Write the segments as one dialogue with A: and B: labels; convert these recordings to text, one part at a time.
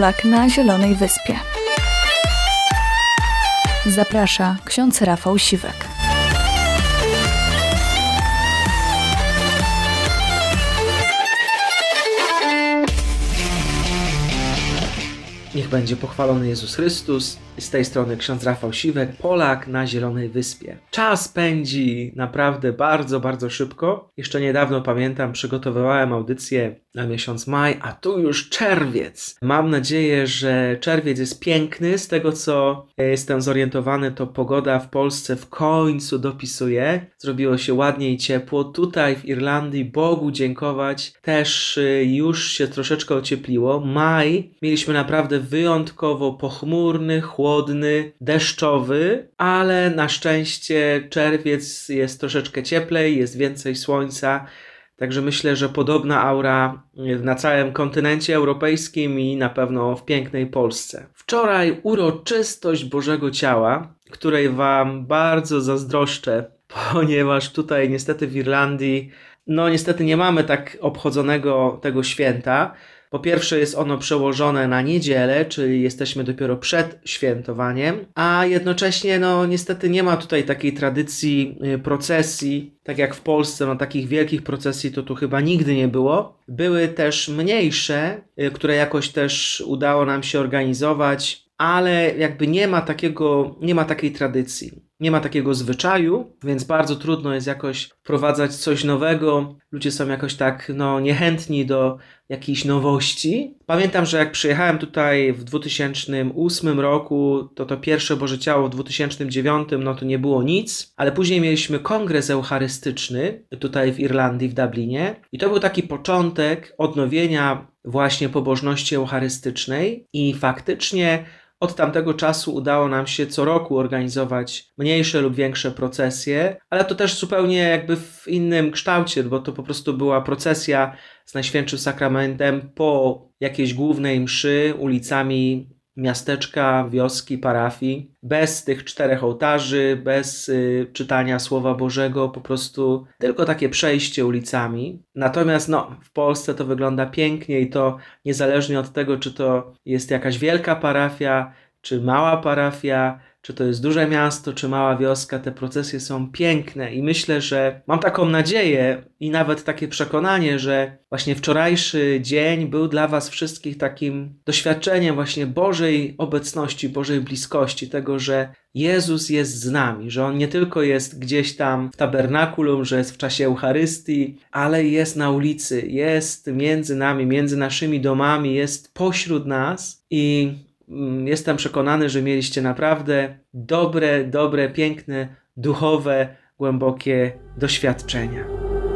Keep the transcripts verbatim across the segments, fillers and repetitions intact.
A: Polak na Zielonej Wyspie. Zaprasza ksiądz Rafał Siwek.
B: Niech będzie pochwalony Jezus Chrystus. Z tej strony ksiądz Rafał Siwek, Polak na Zielonej Wyspie. Czas pędzi naprawdę bardzo, bardzo szybko. Jeszcze niedawno, pamiętam, przygotowywałem audycję na miesiąc maj, a tu już czerwiec. Mam nadzieję, że czerwiec jest piękny. Z tego, co jestem zorientowany, to pogoda w Polsce w końcu dopisuje. Zrobiło się ładnie i ciepło. Tutaj w Irlandii, Bogu dziękować, też już się troszeczkę ociepliło. Maj mieliśmy naprawdę wyjątkowo pochmurny, chłodny, deszczowy, ale na szczęście czerwiec jest troszeczkę cieplej, jest więcej słońca. Także myślę, że podobna aura na całym kontynencie europejskim i na pewno w pięknej Polsce. Wczoraj uroczystość Bożego Ciała, której Wam bardzo zazdroszczę, ponieważ tutaj niestety w Irlandii, no niestety nie mamy tak obchodzonego tego święta. Po pierwsze jest ono przełożone na niedzielę, czyli jesteśmy dopiero przed świętowaniem, a jednocześnie no niestety nie ma tutaj takiej tradycji procesji, tak jak w Polsce, no takich wielkich procesji to tu chyba nigdy nie było. Były też mniejsze, które jakoś też udało nam się organizować, ale jakby nie ma takiego, nie ma takiej tradycji. Nie ma takiego zwyczaju, więc bardzo trudno jest jakoś wprowadzać coś nowego. Ludzie są jakoś tak no, niechętni do jakiejś nowości. Pamiętam, że jak przyjechałem tutaj w dwa tysiące ósmym roku, to to pierwsze Boże Ciało w dwa tysiące dziewiątym, no to nie było nic, ale później mieliśmy kongres eucharystyczny tutaj w Irlandii, w Dublinie i to był taki początek odnowienia właśnie pobożności eucharystycznej i faktycznie od tamtego czasu udało nam się co roku organizować mniejsze lub większe procesje, ale to też zupełnie jakby w innym kształcie, bo to po prostu była procesja z Najświętszym Sakramentem po jakiejś głównej mszy ulicami miasteczka, wioski, parafii, bez tych czterech ołtarzy, bez y, czytania Słowa Bożego, po prostu tylko takie przejście ulicami. Natomiast no, w Polsce to wygląda pięknie i to niezależnie od tego, czy to jest jakaś wielka parafia, czy mała parafia, czy to jest duże miasto, czy mała wioska, te procesje są piękne i myślę, że mam taką nadzieję i nawet takie przekonanie, że właśnie wczorajszy dzień był dla Was wszystkich takim doświadczeniem właśnie Bożej obecności, Bożej bliskości, tego, że Jezus jest z nami, że On nie tylko jest gdzieś tam w tabernakulum, że jest w czasie Eucharystii, ale jest na ulicy, jest między nami, między naszymi domami, jest pośród nas i jestem przekonany, że mieliście naprawdę dobre, dobre, piękne, duchowe, głębokie doświadczenia.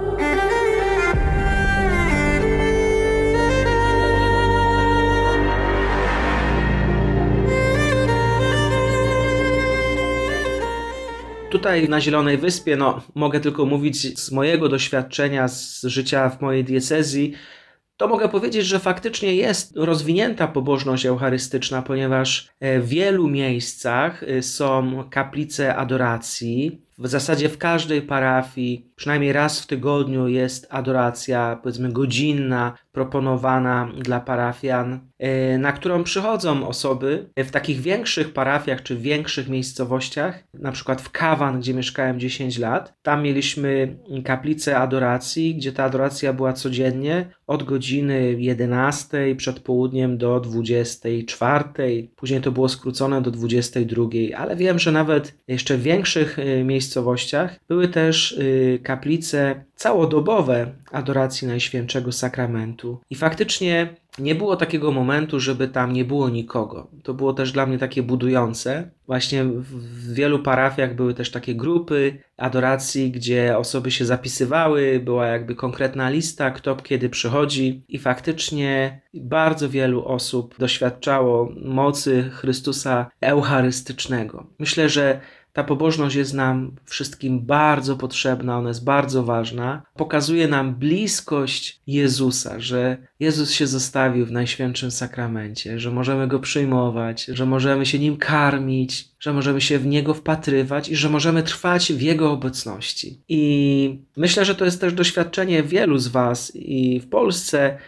B: Tutaj na Zielonej Wyspie, no mogę tylko mówić z mojego doświadczenia, z życia w mojej diecezji, to mogę powiedzieć, że faktycznie jest rozwinięta pobożność eucharystyczna, ponieważ w wielu miejscach są kaplice adoracji. W zasadzie w każdej parafii, przynajmniej raz w tygodniu jest adoracja, powiedzmy godzinna, proponowana dla parafian, na którą przychodzą osoby w takich większych parafiach czy większych miejscowościach, na przykład w Cavan, gdzie mieszkałem dziesięć lat. Tam mieliśmy kaplicę adoracji, gdzie ta adoracja była codziennie od godziny jedenastej przed południem do dwudziestej czwartej. Później to było skrócone do dwudziestej drugiej, ale wiem, że nawet jeszcze w większych miejscowościach były też y, kaplice całodobowe adoracji Najświętszego Sakramentu. I faktycznie nie było takiego momentu, żeby tam nie było nikogo. To było też dla mnie takie budujące. Właśnie w wielu parafiach były też takie grupy adoracji, gdzie osoby się zapisywały, była jakby konkretna lista, kto kiedy przychodzi i faktycznie bardzo wielu osób doświadczało mocy Chrystusa eucharystycznego. Myślę, że ta pobożność jest nam wszystkim bardzo potrzebna, ona jest bardzo ważna. Pokazuje nam bliskość Jezusa, że Jezus się zostawił w Najświętszym Sakramencie, że możemy Go przyjmować, że możemy się Nim karmić, że możemy się w Niego wpatrywać i że możemy trwać w Jego obecności. I myślę, że to jest też doświadczenie wielu z Was i w Polsce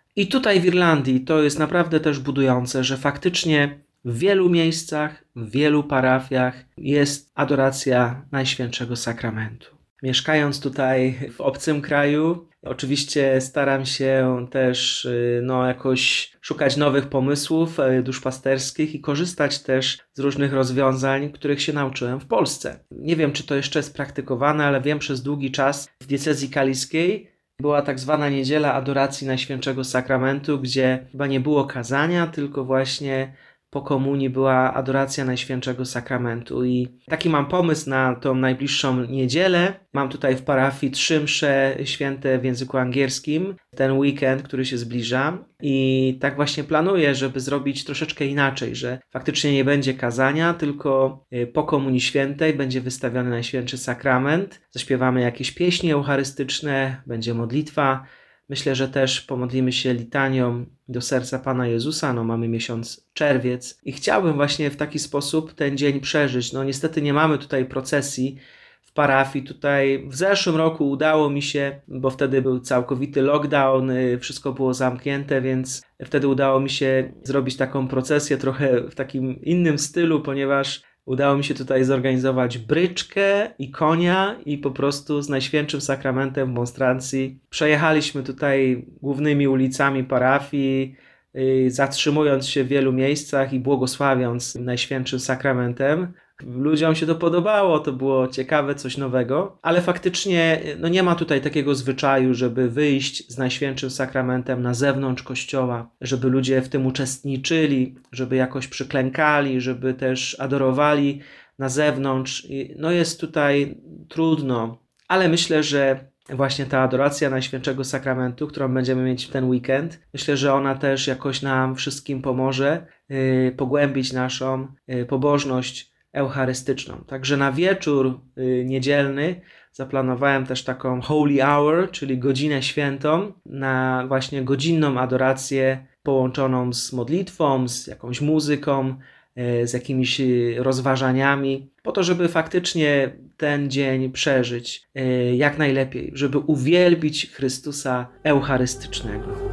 B: I tutaj w Irlandii to jest naprawdę też budujące, że faktycznie w wielu miejscach, w wielu parafiach jest adoracja Najświętszego Sakramentu. Mieszkając tutaj w obcym kraju, oczywiście staram się też no, jakoś szukać nowych pomysłów duszpasterskich i korzystać też z różnych rozwiązań, których się nauczyłem w Polsce. Nie wiem, czy to jeszcze jest praktykowane, ale wiem, przez długi czas w diecezji kaliskiej była tak zwana niedziela adoracji Najświętszego Sakramentu, gdzie chyba nie było kazania, tylko właśnie po komunii była adoracja Najświętszego Sakramentu. I taki mam pomysł na tą najbliższą niedzielę. Mam tutaj w parafii trzy msze święte w języku angielskim, ten weekend, który się zbliża. I tak właśnie planuję, żeby zrobić troszeczkę inaczej, że faktycznie nie będzie kazania, tylko po komunii świętej będzie wystawiony Najświętszy Sakrament. Zaśpiewamy jakieś pieśni eucharystyczne, będzie modlitwa. Myślę, że też pomodlimy się litanią do serca Pana Jezusa. No, mamy miesiąc czerwiec i chciałbym właśnie w taki sposób ten dzień przeżyć. No niestety nie mamy tutaj procesji w parafii. Tutaj w zeszłym roku udało mi się, bo wtedy był całkowity lockdown, wszystko było zamknięte, więc wtedy udało mi się zrobić taką procesję trochę w takim innym stylu, ponieważ udało mi się tutaj zorganizować bryczkę i konia i po prostu z Najświętszym Sakramentem w monstrancji przejechaliśmy tutaj głównymi ulicami parafii, yy, zatrzymując się w wielu miejscach i błogosławiąc Najświętszym Sakramentem. Ludziom się to podobało, to było ciekawe, coś nowego, ale faktycznie no nie ma tutaj takiego zwyczaju, żeby wyjść z Najświętszym Sakramentem na zewnątrz kościoła, żeby ludzie w tym uczestniczyli, żeby jakoś przyklękali, żeby też adorowali na zewnątrz. No jest tutaj trudno, ale myślę, że właśnie ta adoracja Najświętszego Sakramentu, którą będziemy mieć w ten weekend, myślę, że ona też jakoś nam wszystkim pomoże yy, pogłębić naszą yy, pobożność eucharystyczną. Także na wieczór y, niedzielny zaplanowałem też taką holy hour, czyli godzinę świętą, na właśnie godzinną adorację połączoną z modlitwą, z jakąś muzyką, y, z jakimiś y, rozważaniami, po to, żeby faktycznie ten dzień przeżyć y, jak najlepiej, żeby uwielbić Chrystusa eucharystycznego.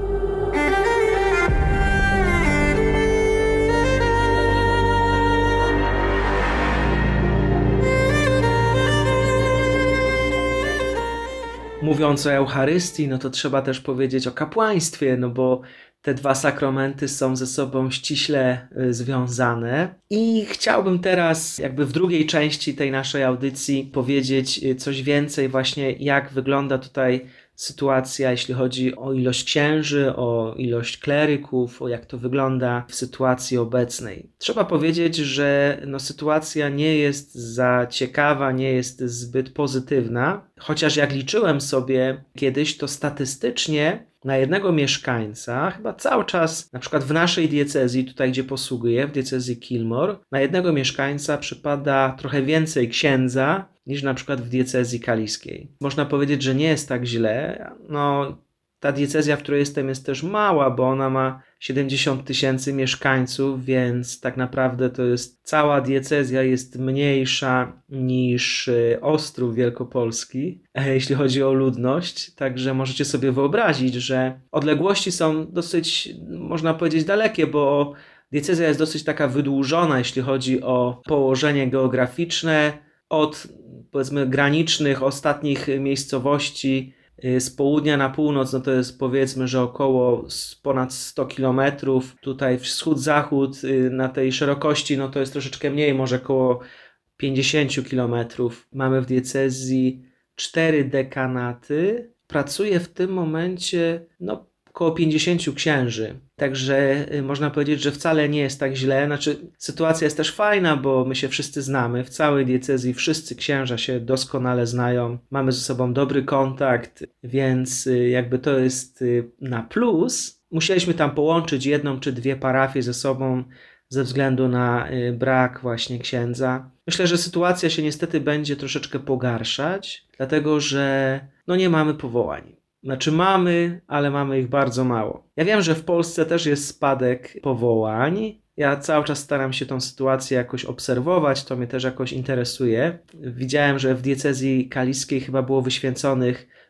B: Mówiąc o Eucharystii, no to trzeba też powiedzieć o kapłaństwie, no bo te dwa sakramenty są ze sobą ściśle związane. I chciałbym teraz jakby w drugiej części tej naszej audycji powiedzieć coś więcej właśnie, jak wygląda tutaj sytuacja, jeśli chodzi o ilość księży, o ilość kleryków, o jak to wygląda w sytuacji obecnej. Trzeba powiedzieć, że no, sytuacja nie jest za ciekawa, nie jest zbyt pozytywna, chociaż jak liczyłem sobie kiedyś, to statystycznie na jednego mieszkańca, chyba cały czas, na przykład w naszej diecezji, tutaj gdzie posługuję, w diecezji Kilmore, na jednego mieszkańca przypada trochę więcej księdza niż na przykład w diecezji kaliskiej. Można powiedzieć, że nie jest tak źle. No, ta diecezja, w której jestem, jest też mała, bo ona ma siedemdziesiąt tysięcy mieszkańców, więc tak naprawdę to jest cała diecezja jest mniejsza niż Ostrów Wielkopolski, jeśli chodzi o ludność. Także możecie sobie wyobrazić, że odległości są dosyć, można powiedzieć, dalekie, bo diecezja jest dosyć taka wydłużona, jeśli chodzi o położenie geograficzne. Od, powiedzmy, granicznych ostatnich miejscowości z południa na północ, no to jest, powiedzmy, że około ponad sto kilometrów. Tutaj wschód-zachód na tej szerokości, no to jest troszeczkę mniej, może około pięćdziesiąt kilometrów. Mamy w diecezji cztery dekanaty. Pracuje w tym momencie, no, około pięćdziesięciu księży. Także można powiedzieć, że wcale nie jest tak źle. Znaczy, sytuacja jest też fajna, bo my się wszyscy znamy. W całej diecezji wszyscy księża się doskonale znają. Mamy ze sobą dobry kontakt, więc jakby to jest na plus. Musieliśmy tam połączyć jedną czy dwie parafie ze sobą ze względu na brak właśnie księdza. Myślę, że sytuacja się niestety będzie troszeczkę pogarszać, dlatego że no nie mamy powołań. Znaczy mamy, ale mamy ich bardzo mało. Ja wiem, że w Polsce też jest spadek powołań. Ja cały czas staram się tą sytuację jakoś obserwować, to mnie też jakoś interesuje. Widziałem, że w diecezji kaliskiej chyba było wyświęconych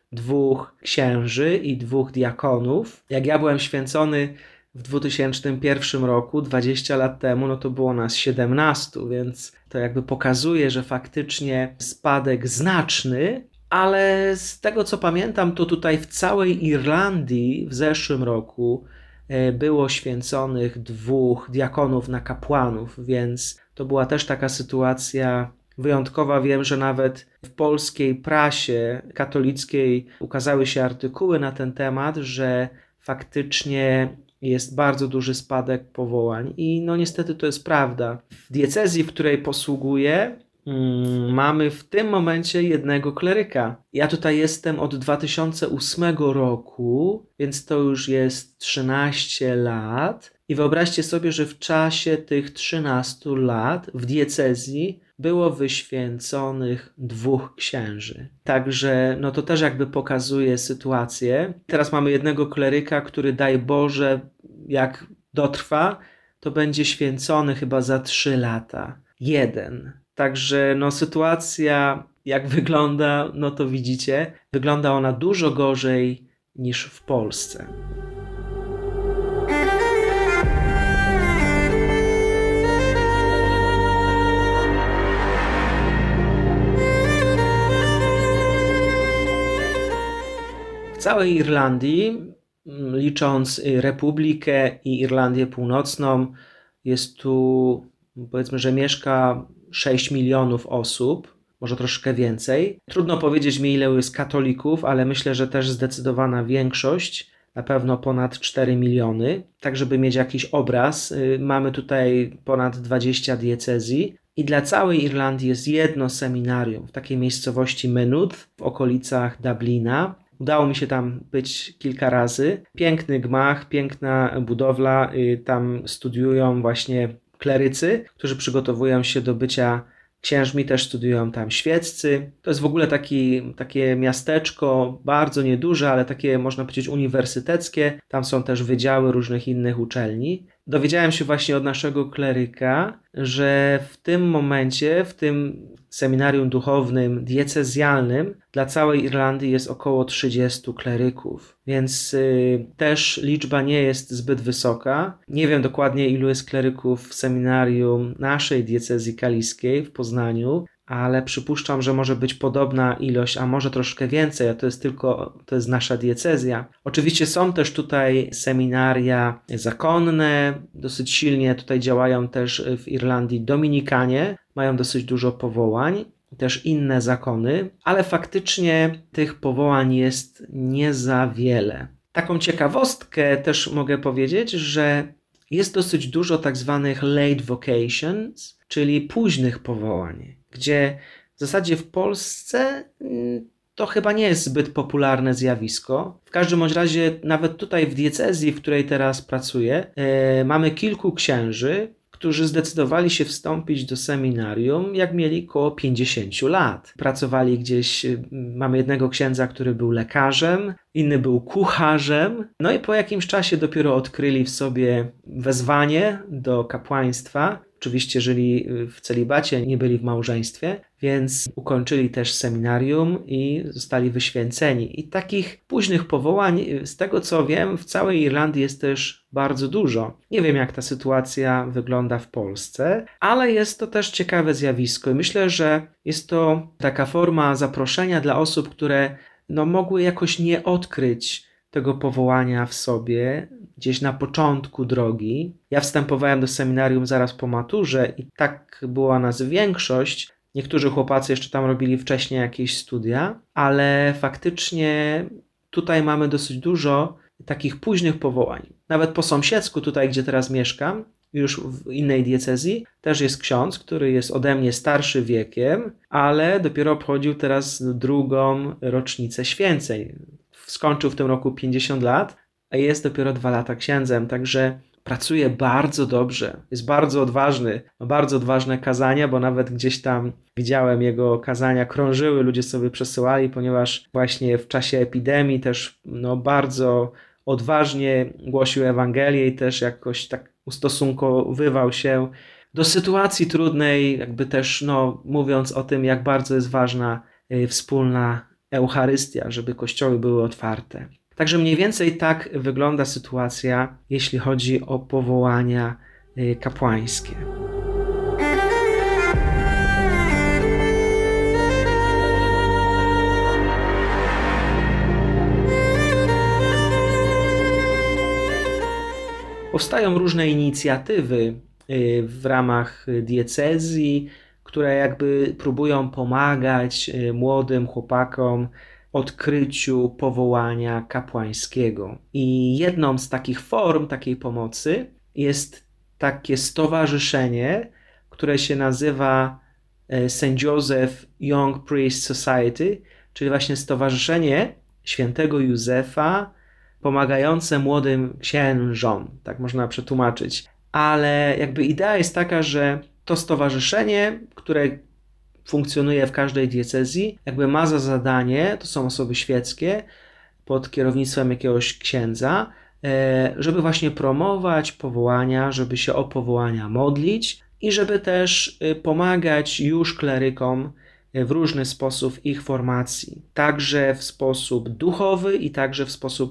B: dwóch księży i dwóch diakonów. Jak ja byłem święcony w dwa tysiące pierwszym roku, dwadzieścia lat temu, no to było nas siedemnastu, więc to jakby pokazuje, że faktycznie spadek znaczny, ale z tego co pamiętam, to tutaj w całej Irlandii w zeszłym roku było święconych dwóch diakonów na kapłanów, więc to była też taka sytuacja wyjątkowa. Wiem, że nawet w polskiej prasie katolickiej ukazały się artykuły na ten temat, że faktycznie jest bardzo duży spadek powołań i no niestety to jest prawda. W diecezji, w której posługuję, mm, mamy w tym momencie jednego kleryka. Ja tutaj jestem od dwa tysiące ósmego roku, więc to już jest trzynaście lat i wyobraźcie sobie, że w czasie tych trzynastu lat w diecezji było wyświęconych dwóch księży. Także no to też jakby pokazuje sytuację. Teraz mamy jednego kleryka, który daj Boże, jak dotrwa, to będzie święcony chyba za trzy lata. Jeden. Także no sytuacja jak wygląda, no to widzicie, wygląda ona dużo gorzej niż w Polsce. W całej Irlandii, licząc Republikę i Irlandię Północną, jest tu, powiedzmy, że mieszka sześć milionów osób, może troszkę więcej. Trudno powiedzieć mi, ile jest katolików, ale myślę, że też zdecydowana większość, na pewno ponad cztery miliony. Tak, żeby mieć jakiś obraz, mamy tutaj ponad dwadzieścia diecezji. I dla całej Irlandii jest jedno seminarium w takiej miejscowości Maynooth w okolicach Dublina. Udało mi się tam być kilka razy. Piękny gmach, piękna budowla. Tam studiują właśnie klerycy, którzy przygotowują się do bycia księżmi, też studiują tam świeccy. To jest w ogóle taki, takie miasteczko, bardzo nieduże, ale takie, można powiedzieć, uniwersyteckie. Tam są też wydziały różnych innych uczelni. Dowiedziałem się właśnie od naszego kleryka, że w tym momencie, w tym seminarium duchownym diecezjalnym dla całej Irlandii jest około trzydziestu kleryków, więc y, też liczba nie jest zbyt wysoka. Nie wiem dokładnie, ilu jest kleryków w seminarium naszej diecezji kaliskiej w Poznaniu, ale przypuszczam, że może być podobna ilość, a może troszkę więcej, a to jest tylko, to jest nasza diecezja. Oczywiście są też tutaj seminaria zakonne, dosyć silnie tutaj działają też w Irlandii Dominikanie, mają dosyć dużo powołań, też inne zakony, ale faktycznie tych powołań jest nie za wiele. Taką ciekawostkę też mogę powiedzieć, że jest dosyć dużo tak zwanych late vocations, czyli późnych powołań, gdzie w zasadzie w Polsce to chyba nie jest zbyt popularne zjawisko. W każdym bądź razie nawet tutaj w diecezji, w której teraz pracuję, yy, mamy kilku księży, którzy zdecydowali się wstąpić do seminarium, jak mieli około pięćdziesięciu lat. Pracowali gdzieś, mamy jednego księdza, który był lekarzem, inny był kucharzem, no i po jakimś czasie dopiero odkryli w sobie wezwanie do kapłaństwa. Oczywiście żyli w celibacie, nie byli w małżeństwie, więc ukończyli też seminarium i zostali wyświęceni. I takich późnych powołań, z tego co wiem, w całej Irlandii jest też bardzo dużo. Nie wiem, jak ta sytuacja wygląda w Polsce, ale jest to też ciekawe zjawisko i myślę, że jest to taka forma zaproszenia dla osób, które no, mogły jakoś nie odkryć tego powołania w sobie gdzieś na początku drogi. Ja wstępowałem do seminarium zaraz po maturze i tak była nas większość. Niektórzy chłopacy jeszcze tam robili wcześniej jakieś studia, ale faktycznie tutaj mamy dosyć dużo takich późnych powołań. Nawet po sąsiedzku, tutaj gdzie teraz mieszkam, już w innej diecezji, też jest ksiądz, który jest ode mnie starszy wiekiem, ale dopiero obchodził teraz drugą rocznicę święceń. Skończył w tym roku pięćdziesiąt lat, a jest dopiero dwa lata księdzem, także pracuje bardzo dobrze, jest bardzo odważny, ma bardzo odważne kazania, bo nawet gdzieś tam widziałem jego kazania, krążyły, ludzie sobie przesyłali, ponieważ właśnie w czasie epidemii też no, bardzo odważnie głosił Ewangelię i też jakoś tak ustosunkowywał się do sytuacji trudnej, jakby też no, mówiąc o tym, jak bardzo jest ważna y, wspólna Eucharystia, żeby kościoły były otwarte. Także mniej więcej tak wygląda sytuacja, jeśli chodzi o powołania kapłańskie. Powstają różne inicjatywy w ramach diecezji, które jakby próbują pomagać młodym chłopakom odkryciu powołania kapłańskiego. I jedną z takich form takiej pomocy jest takie stowarzyszenie, które się nazywa Saint Joseph Young Priest Society, czyli właśnie Stowarzyszenie Świętego Józefa pomagające młodym księżom, tak można przetłumaczyć. Ale jakby idea jest taka, że to stowarzyszenie, które funkcjonuje w każdej diecezji, jakby ma za zadanie, to są osoby świeckie pod kierownictwem jakiegoś księdza, żeby właśnie promować powołania, żeby się o powołania modlić i żeby też pomagać już klerykom w różny sposób w ich formacji. Także w sposób duchowy i także w sposób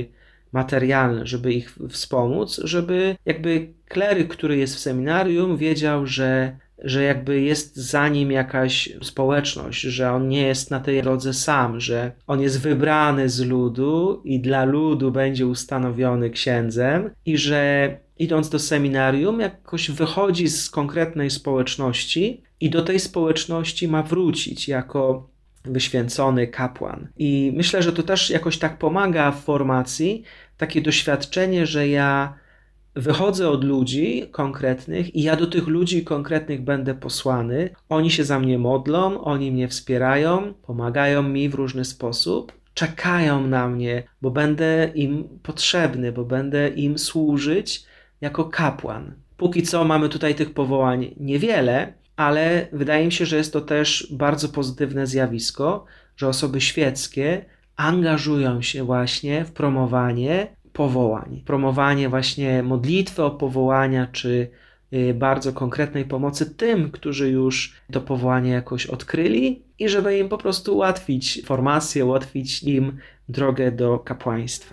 B: materialny, żeby ich wspomóc, żeby jakby kleryk, który jest w seminarium, wiedział, że, że jakby jest za nim jakaś społeczność, że on nie jest na tej drodze sam, że on jest wybrany z ludu i dla ludu będzie ustanowiony księdzem i że idąc do seminarium jakoś wychodzi z konkretnej społeczności i do tej społeczności ma wrócić jako wyświęcony kapłan. I myślę, że to też jakoś tak pomaga w formacji, takie doświadczenie, że ja wychodzę od ludzi konkretnych i ja do tych ludzi konkretnych będę posłany. Oni się za mnie modlą, oni mnie wspierają, pomagają mi w różny sposób, czekają na mnie, bo będę im potrzebny, bo będę im służyć jako kapłan. Póki co mamy tutaj tych powołań niewiele, ale wydaje mi się, że jest to też bardzo pozytywne zjawisko, że osoby świeckie angażują się właśnie w promowanie powołań. Promowanie właśnie modlitwy o powołania, czy bardzo konkretnej pomocy tym, którzy już to powołanie jakoś odkryli i żeby im po prostu ułatwić formację, ułatwić im drogę do kapłaństwa.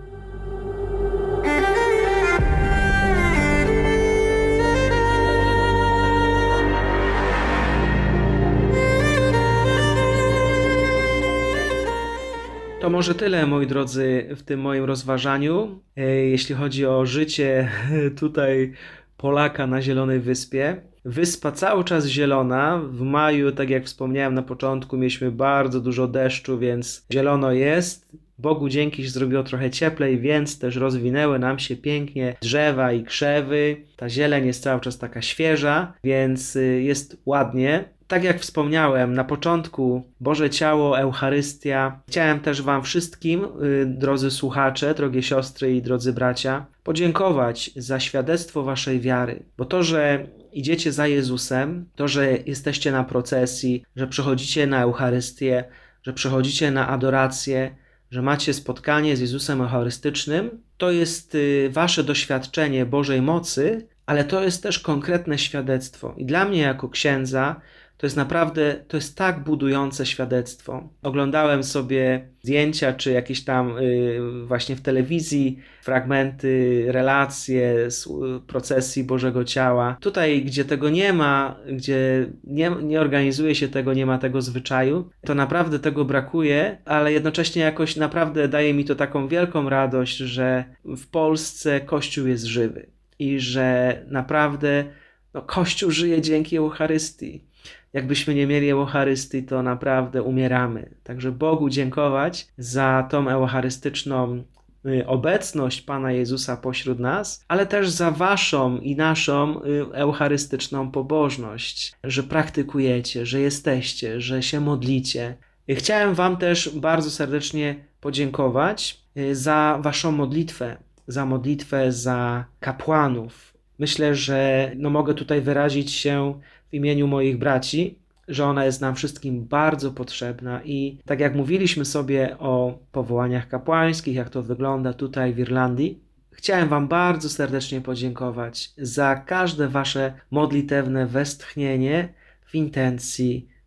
B: To może tyle, moi drodzy, w tym moim rozważaniu, jeśli chodzi o życie tutaj Polaka na Zielonej Wyspie. Wyspa cały czas zielona. W maju, tak jak wspomniałem na początku, mieliśmy bardzo dużo deszczu, więc zielono jest. Bogu dzięki, się zrobiło trochę cieplej, więc też rozwinęły nam się pięknie drzewa i krzewy. Ta zieleń jest cały czas taka świeża, więc jest ładnie. Tak jak wspomniałem na początku, Boże Ciało, Eucharystia. Chciałem też Wam wszystkim, drodzy słuchacze, drogie siostry i drodzy bracia, podziękować za świadectwo Waszej wiary. Bo to, że idziecie za Jezusem, to, że jesteście na procesji, że przychodzicie na Eucharystię, że przychodzicie na adorację, że macie spotkanie z Jezusem Eucharystycznym, to jest Wasze doświadczenie Bożej mocy, ale to jest też konkretne świadectwo. I dla mnie jako księdza to jest naprawdę, to jest tak budujące świadectwo. Oglądałem sobie zdjęcia, czy jakieś tam y, właśnie w telewizji fragmenty, relacje z procesji Bożego Ciała. Tutaj, gdzie tego nie ma, gdzie nie, nie organizuje się tego, nie ma tego zwyczaju, to naprawdę tego brakuje, ale jednocześnie jakoś naprawdę daje mi to taką wielką radość, że w Polsce Kościół jest żywy i że naprawdę no, Kościół żyje dzięki Eucharystii. Jakbyśmy nie mieli Eucharystii, to naprawdę umieramy. Także Bogu dziękować za tą eucharystyczną obecność Pana Jezusa pośród nas, ale też za Waszą i naszą eucharystyczną pobożność, że praktykujecie, że jesteście, że się modlicie. Chciałem Wam też bardzo serdecznie podziękować za Waszą modlitwę, za modlitwę za kapłanów. Myślę, że no mogę tutaj wyrazić się w imieniu moich braci, że ona jest nam wszystkim bardzo potrzebna i tak jak mówiliśmy sobie o powołaniach kapłańskich, jak to wygląda tutaj w Irlandii, chciałem Wam bardzo serdecznie podziękować za każde Wasze modlitewne westchnienie w intencji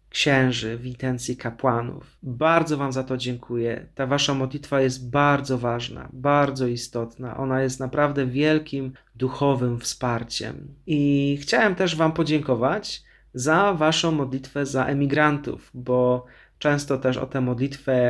B: księży w intencji kapłanów. Bardzo wam za to dziękuję. Ta wasza modlitwa jest bardzo ważna, bardzo istotna. Ona jest naprawdę wielkim duchowym wsparciem. I chciałem też wam podziękować za waszą modlitwę za emigrantów, bo często też o tę modlitwę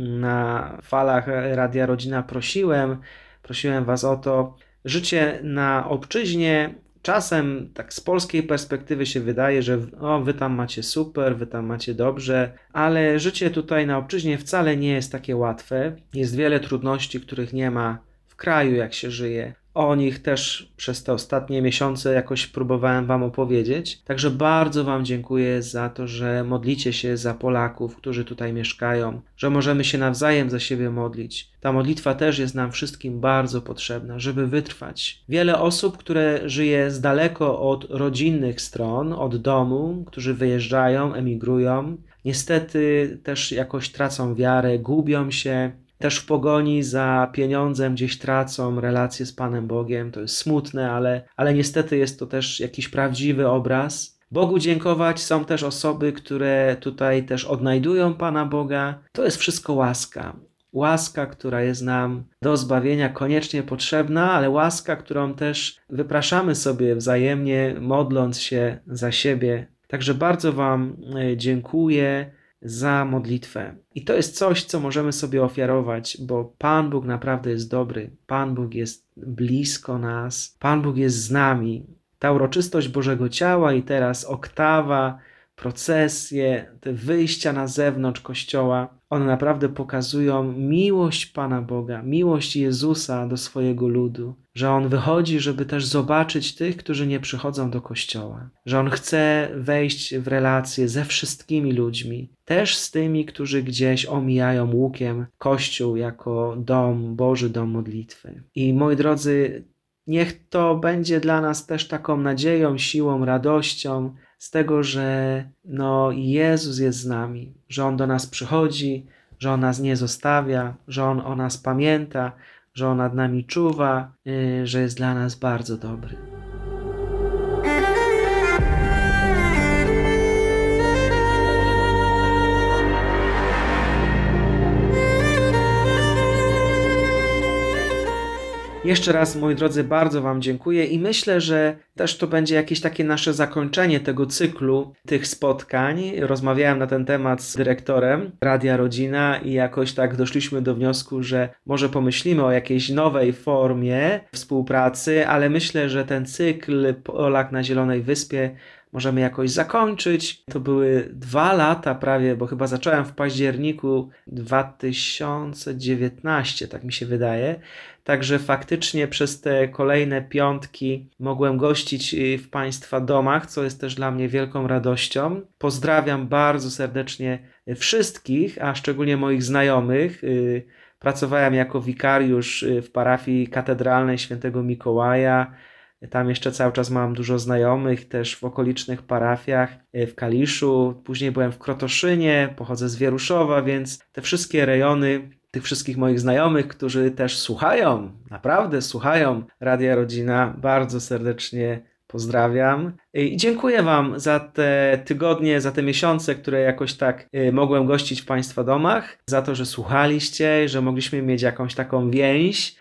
B: na falach Radia Rodzina prosiłem. Prosiłem was o to. Życie na obczyźnie czasem tak z polskiej perspektywy się wydaje, że o, wy tam macie super, wy tam macie dobrze, ale życie tutaj na obczyźnie wcale nie jest takie łatwe. Jest wiele trudności, których nie ma w kraju, jak się żyje. O nich też przez te ostatnie miesiące jakoś próbowałem wam opowiedzieć. Także bardzo wam dziękuję za to, że modlicie się za Polaków, którzy tutaj mieszkają, że możemy się nawzajem za siebie modlić. Ta modlitwa też jest nam wszystkim bardzo potrzebna, żeby wytrwać. Wiele osób, które żyje z daleko od rodzinnych stron, od domu, którzy wyjeżdżają, emigrują, niestety też jakoś tracą wiarę, gubią się. Też w pogoni za pieniądzem gdzieś tracą relacje z Panem Bogiem. To jest smutne, ale, ale niestety jest to też jakiś prawdziwy obraz. Bogu dziękować są też osoby, które tutaj też odnajdują Pana Boga. To jest wszystko łaska. Łaska, która jest nam do zbawienia koniecznie potrzebna, ale łaska, którą też wypraszamy sobie wzajemnie, modląc się za siebie. Także bardzo wam dziękuję za modlitwę. I to jest coś, co możemy sobie ofiarować, bo Pan Bóg naprawdę jest dobry. Pan Bóg jest blisko nas. Pan Bóg jest z nami. Ta uroczystość Bożego Ciała i teraz oktawa, procesje, te wyjścia na zewnątrz Kościoła, one naprawdę pokazują miłość Pana Boga, miłość Jezusa do swojego ludu, że On wychodzi, żeby też zobaczyć tych, którzy nie przychodzą do Kościoła, że On chce wejść w relacje ze wszystkimi ludźmi, też z tymi, którzy gdzieś omijają łukiem Kościół jako dom, Boży dom modlitwy. I moi drodzy, niech to będzie dla nas też taką nadzieją, siłą, radością z tego, że no, Jezus jest z nami, że On do nas przychodzi, że On nas nie zostawia, że On o nas pamięta, że On nad nami czuwa, yy, że jest dla nas bardzo dobry. Jeszcze raz, moi drodzy, bardzo wam dziękuję i myślę, że też to będzie jakieś takie nasze zakończenie tego cyklu, tych spotkań. Rozmawiałem na ten temat z dyrektorem Radia Rodzina i jakoś tak doszliśmy do wniosku, że może pomyślimy o jakiejś nowej formie współpracy, ale myślę, że ten cykl Polak na Zielonej Wyspie możemy jakoś zakończyć. To były dwa lata prawie, bo chyba zacząłem w październiku dwa tysiące dziewiętnastego, tak mi się wydaje. Także faktycznie przez te kolejne piątki mogłem gościć w Państwa domach, co jest też dla mnie wielką radością. Pozdrawiam bardzo serdecznie wszystkich, a szczególnie moich znajomych. Pracowałem jako wikariusz w parafii katedralnej Świętego Mikołaja. Tam jeszcze cały czas mam dużo znajomych, też w okolicznych parafiach, w Kaliszu. Później byłem w Krotoszynie, pochodzę z Wieruszowa, więc te wszystkie rejony tych wszystkich moich znajomych, którzy też słuchają, naprawdę słuchają Radia Rodzina, bardzo serdecznie pozdrawiam. I dziękuję wam za te tygodnie, za te miesiące, które jakoś tak mogłem gościć w Państwa domach, za to, że słuchaliście, że mogliśmy mieć jakąś taką więź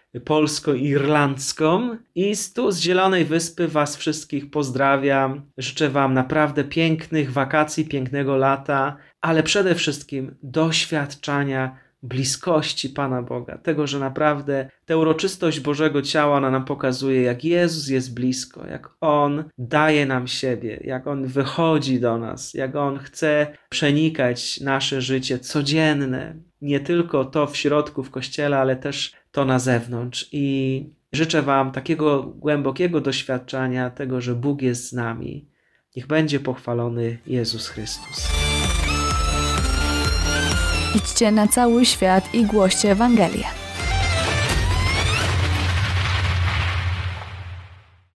B: polsko-irlandzką. I tu z Zielonej Wyspy was wszystkich pozdrawiam. Życzę wam naprawdę pięknych wakacji, pięknego lata, ale przede wszystkim doświadczania bliskości Pana Boga, tego, że naprawdę tę uroczystość Bożego Ciała ona nam pokazuje, jak Jezus jest blisko, jak On daje nam siebie, jak On wychodzi do nas, jak On chce przenikać nasze życie codzienne, nie tylko to w środku, w Kościele, ale też to na zewnątrz. I życzę wam takiego głębokiego doświadczenia tego, że Bóg jest z nami. Niech będzie pochwalony Jezus Chrystus.
A: Idźcie na cały świat i głoście Ewangelię.